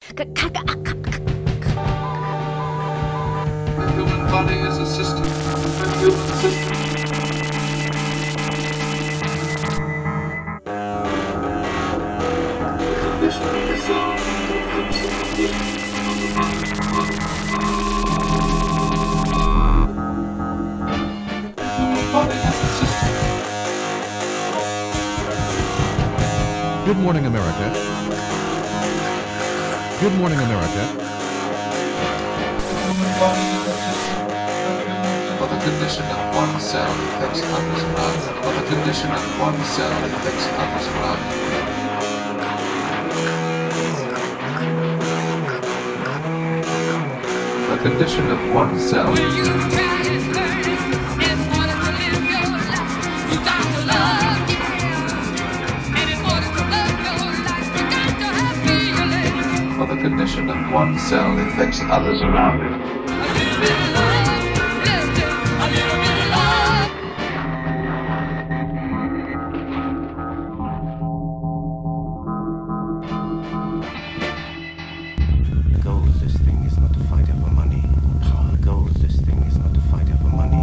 The human body is a system, a human system. Good morning, America. Good morning, America. For the condition of one cell affects others around it. For the condition of one cell affects others around it. The condition of one cell. For the condition of one cell affects others around it. The goal of this thing is not to fight over money. The goal of this thing is not to fight over money.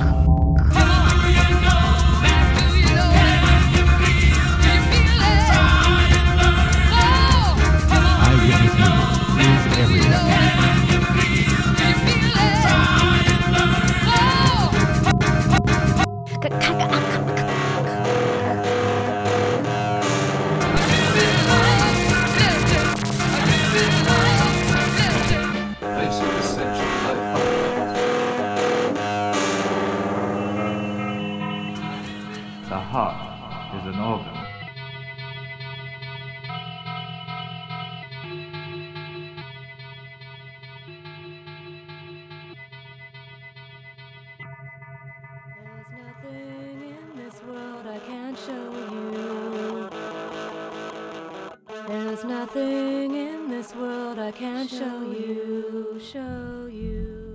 Basic essential life fundamentals. The heart is an organ. There's nothing in this world I can't show you. There's nothing in this world I can't show you.